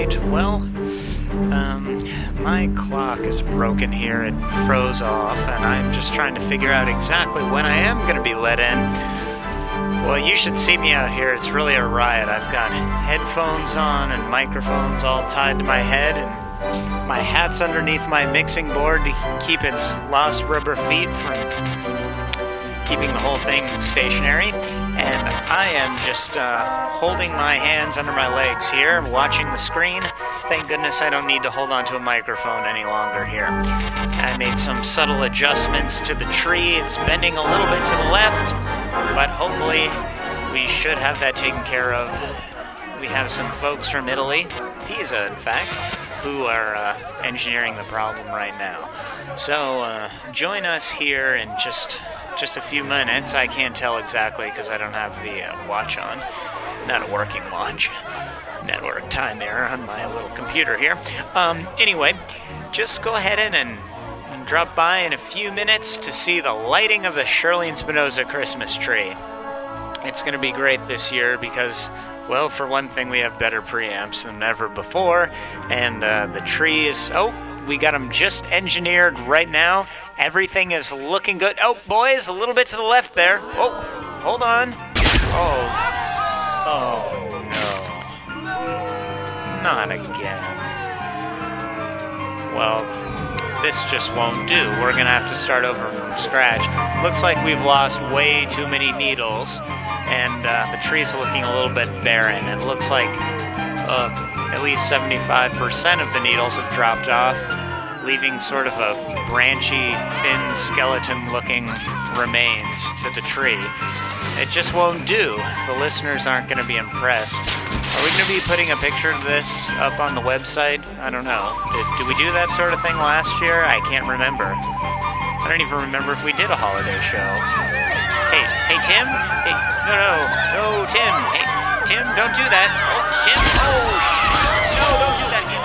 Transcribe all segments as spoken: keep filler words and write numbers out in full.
right. Well, um, my clock is broken here. It froze off, and I'm just trying to figure out exactly when I am going to be let in. Well, you should see me out here. It's really a riot. I've got headphones on and microphones all tied to my head, and my hat's underneath my mixing board to keep its lost rubber feet from keeping the whole thing stationary. And I am just uh, holding my hands under my legs here, watching the screen. Thank goodness I don't need to hold onto a microphone any longer here. I made some subtle adjustments to the tree. It's bending a little bit to the left, but hopefully we should have that taken care of. We have some folks from Italy, Pisa in fact, who are uh, engineering the problem right now. So uh, join us here in just just a few minutes. I can't tell exactly because I don't have the uh, watch on. Not a working watch. Network time error on my little computer here. Um, anyway, just go ahead in and drop by in a few minutes to see the lighting of the Shirley and Spinoza Christmas tree. It's going to be great this year because, well, for one thing, we have better preamps than ever before, and uh, the tree is... Oh, we got them just engineered right now. Everything is looking good. Oh, boys, a little bit to the left there. Oh, hold on. Oh, oh no. Not again. Well, this just won't do. We're going to have to start over from scratch. Looks like we've lost way too many needles, and uh, the tree's looking a little bit barren. It looks like uh, at least seventy-five percent of the needles have dropped off, leaving sort of a branchy, thin, skeleton-looking remains to the tree. It just won't do. The listeners aren't going to be impressed. Are we going to be putting a picture of this up on the website? I don't know. Did, did we do that sort of thing last year? I can't remember. I don't even remember if we did a holiday show. Hey, hey, Tim? Hey, no, no, no, Tim. Hey, Tim, don't do that. Oh, Tim. Oh, sh- no, don't do that, Tim.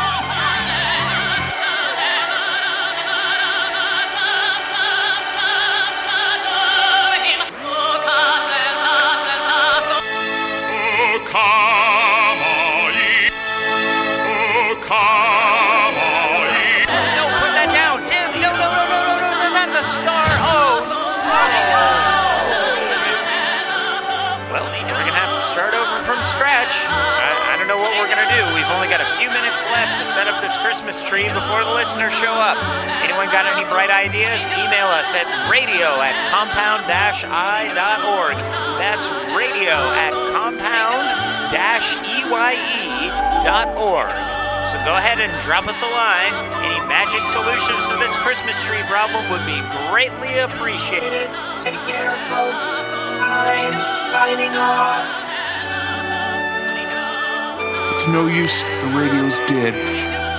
No, put that down, Tim. No, no, no, no, no, no, no, not the star. Oh, no. Well, we're going to have to start over from scratch. I, I don't know what we're going to do. We've only got a few minutes left to set up this Christmas tree before the listeners show up. Anyone got any bright ideas? Email us at radio at compound dash i dot org. That's radio at compound dash e y e dot org. So go ahead and drop us a line. Any magic solutions to this Christmas tree problem would be greatly appreciated. Take care, folks. I'm signing off. It's no use, the radio's dead.